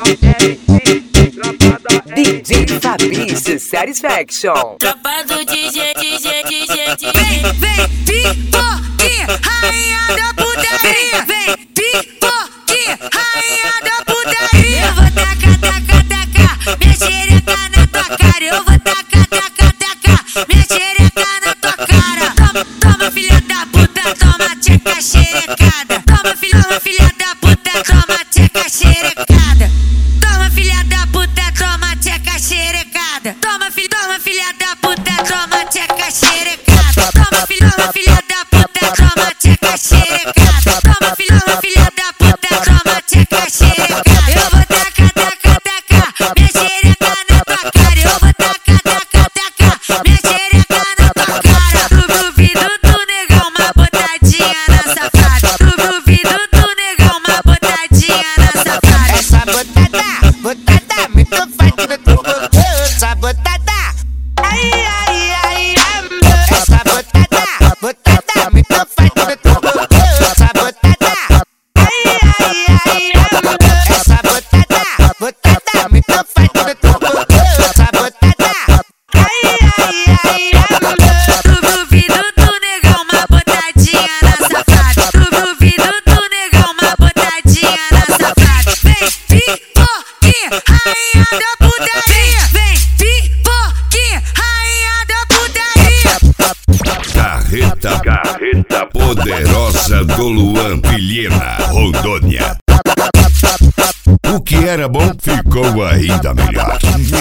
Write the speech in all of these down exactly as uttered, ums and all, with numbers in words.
D J Fabrício Satisfaction. Tropa do D J, D J, D J, D J. Vem, vem, pipoque, rainha da putaria. Vem, pipoque, rainha da putaria. Eu vou tacar, tacar, tacar minha xereca na tua cara. Eu vou tacar, tacar, tacar minha xereca na tua cara. Toma, toma, filha da puta, toma tcheca xerecada. Toma, filha, toma, filha da puta, toma tcheca xerecada. Toma, filha da puta, toma tcheca xerecada. Toma, filha, toma, filha da puta, toma tcheca xerecada. Toma, filha, toma, filha da puta, toma tcheca xerecada. Toma, filha, toma, filha da puta, toma tcheca xerecada. Eu vou tacar, tacar, tacar minha xereca na tua cara. Eu vou tacar, tacar, tacar minha xereca na tua cara. Tu duvido do negão, uma botadinha na safada. Tu duvido do negão, uma botadinha na safada. Essa botada, botada, muito forte no teu corpo. Essa botada, ai, ai, ai, amor. Essa botada, botada, muito forte no teu corpo. Essa botada, ai, ai, ai, amor. Essa botada, botada, muito forte no teu corpo. Essa botada, ai, ai, ai, amor. Tu duvido do negão, uma botadinha na safada. Tu duvido do negão, uma botadinha na safada. Vem, pipoque, rainha da putaria. Vem, pipoque, rainha da putaria. Carreta, carreta poderosa do Luan Vilhena, Rondônia. O que era bom ficou ainda melhor.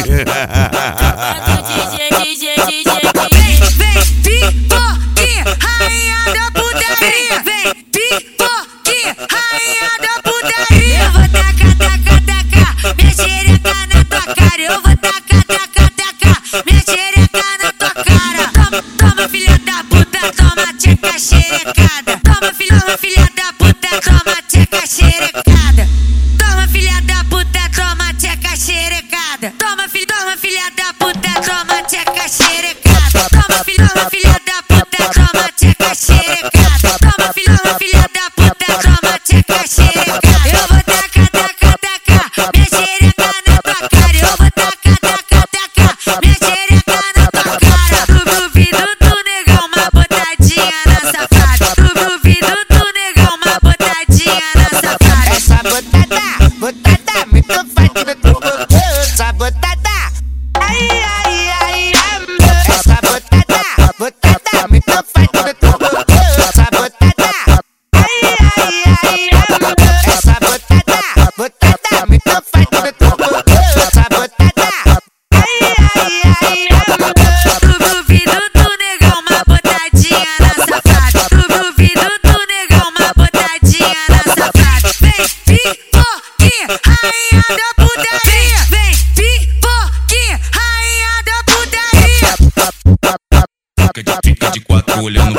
Vem, vem, pipoque, rainha da putaria. Vem, pipoque, rainha da putaria. Eu vou tacar, tacar, tacar minha xereca na tua cara. Eu vou tacar, tacar, tacar minha xereca na tua cara. Toma, toma, filha da puta, toma tcheca xerecada. Toma, filha, toma, filha da puta, toma tcheca xerecada. Toma, filha da puta, toma tcheca xerecada. Toma, filha, toma, filha da puta, toma tcheca xerecada. Toma, filha, toma, filha da puta, toma tcheca xerecada. Toma, filha, toma, filha da puta, toma tcheca xerecada. Eu vou tacar, tacar, tacar minha xereca na tua cara. Eu vou tacar, tacar, tacar minha xereca na tua cara. Tu duvido do negão, uma botadinha na safada. Tu duvido do negão, uma botadinha na safada. Essa botada, botada, muito forte no teu corpo. Essa botada, ai, ai, ai, amor. Essa botada, botada, muito forte no teu corpo. Essa botada, ai, ai, ai, amor. Essa botada, botada, muito forte no teu corpo. Essa botada, ai, ai, ai, amor. Tu duvido do negão, uma botadinha na safada. Tu duvido do negão, uma botadinha na safada. Vem, pipoque, rainha da putaria. Vem, pipoque, rainha da putaria. Fica de, fica de quatro olhando